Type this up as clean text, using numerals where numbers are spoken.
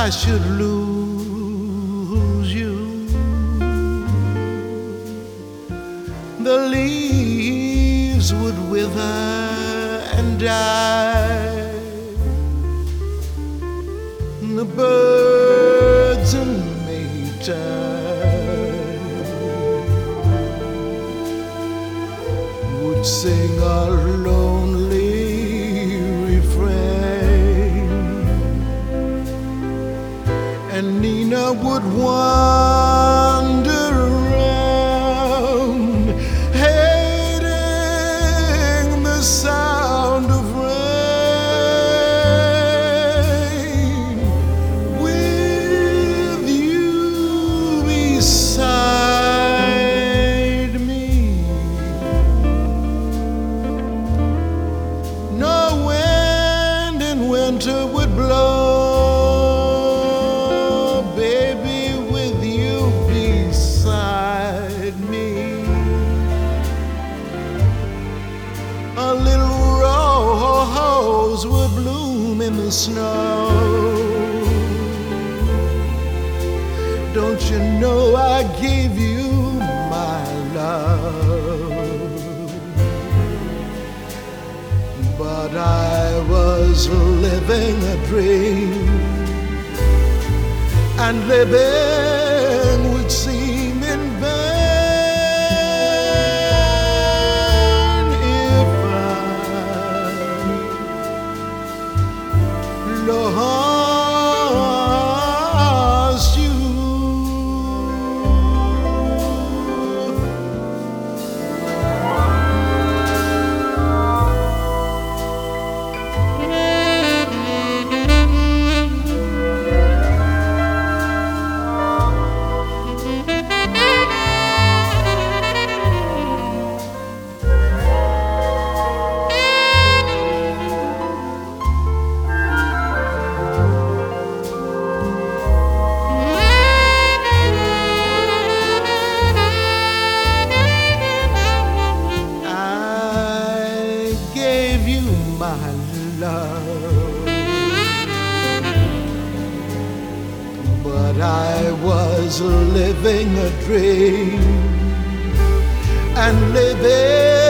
I should lose you, the leaves would wither and die, the birds in Maytime would sing a lonely refrain, and Nina would wander around, hating the sound of rain, with you beside me. No wind in winter would blow, a little rose would bloom in the snow. Don't you know I gave you my love? But I was living a dream, and living would seem in vain lost you. My love, but I was living a dream, and living